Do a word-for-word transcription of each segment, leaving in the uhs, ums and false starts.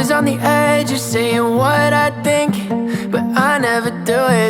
always on the edge of saying what I think, but I never do it.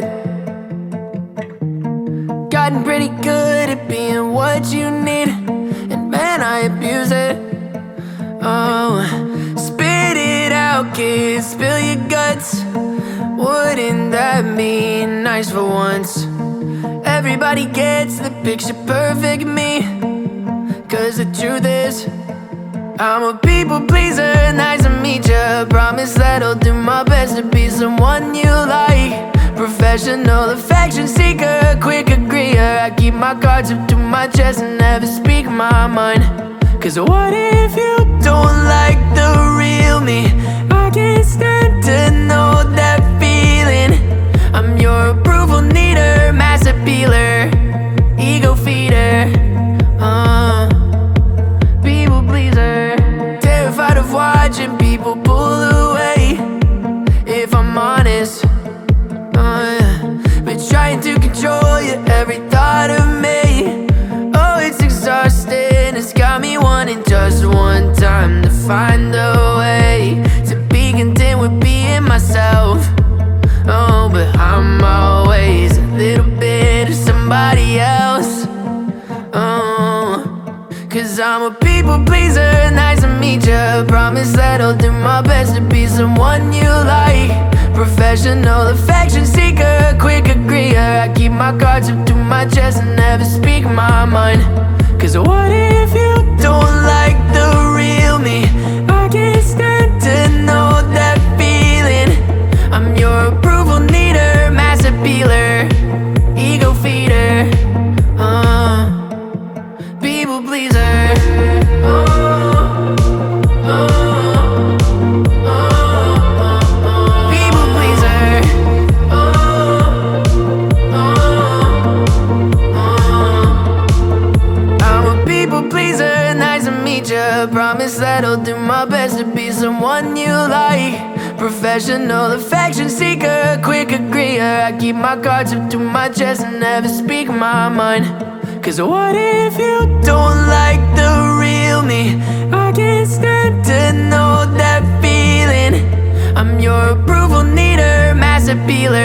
Gotten pretty good at being what you need, and man, I abuse it. Oh, spit it out, kid, spill your guts. Wouldn't that be nice for once? Everybody gets the picture perfect me, cause the truth is I'm a people pleaser, nice to meet ya. Promise that I'll do my best to be someone you like. Professional affection seeker, quick agreeer. I keep my cards up to my chest and never speak my mind. Cause what if you don't like the real me? I can't stand to know that feeling. I'm your approval needer, mass appealer, ego feeder, uh, people pleaser. Terrified of watching people pull away, if I'm honest, uh, but trying to control your every thought of me. Oh, it's exhausting, it's got me wanting just one time to find a way to be content with being myself. Oh, but I'm always a little bit of somebody else. Oh, cause I'm a people pleaser, nice to meet ya. Promise that I'll do my best to be someone you like. Professional affection seeker, quick agreeer. I keep my cards up to my chest and never speak my mind. Cause what if you don't like the real me? I can't stand to know that feeling. I'm your approval needer, mass appealer, ego feeder, uh, people pleaser. Oh, oh, oh, oh, people pleaser. Oh, oh, oh. I'm a people pleaser, nice to meet ya. Promise that I'll do my best to be someone you like. Professional affection seeker, quick agreeer. I keep my cards up to my chest and never speak my mind. Cause what if you don't like the real me? I can't stand to know that feeling. I'm your approval needer, mass appealer,